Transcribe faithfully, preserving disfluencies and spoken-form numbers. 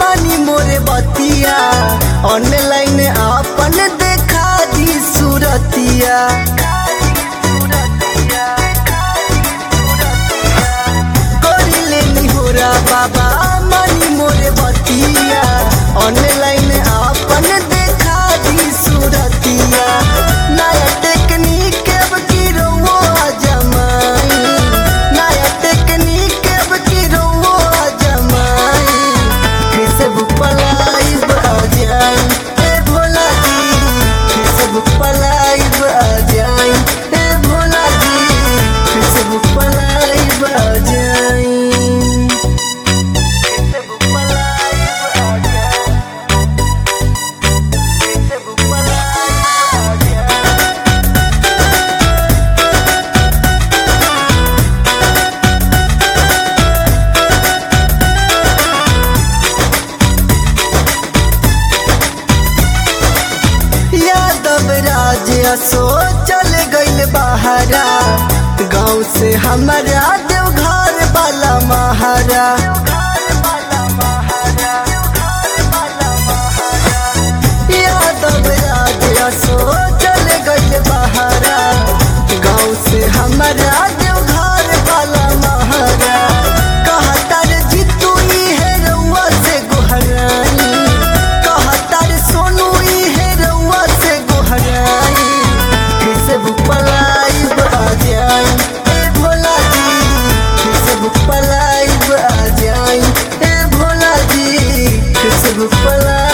मानी मोरे बतिया ऑनलाइन अपन देखा दी सूरतिया करी लेनी होरा बाबा मानी मोरे बतिया ऑनलाइन अपन देखा दी सूरतिया नया टेक्निक अब की रोवो जमाई नया टेक्निक अब की रोवो जमाई फेसबुक पर लाइव आ जाई ए भोला जी फेसबुक पर लाइव आ जाई ए भोला जी फेसबुक पर लाइव आ जाई फेसबुक पर लाइव आ जाई फेसबुक पर लाइव आ जाई यादव राज असो चल गइल बहारा गाँव से हमारा देवघर वाला महारा यादव राज असो चल गइल बहारा गाँव से हमारा देवघर वाला महारा कहतर जीतू है रउआ से गोहराई कहतर सोनू है रउआ से गोहराई फेसबुक पर लाइव आ जाई ए भोला जी फेसबुक पर लाइव आ जाई ए भोला जी फेसबुक पर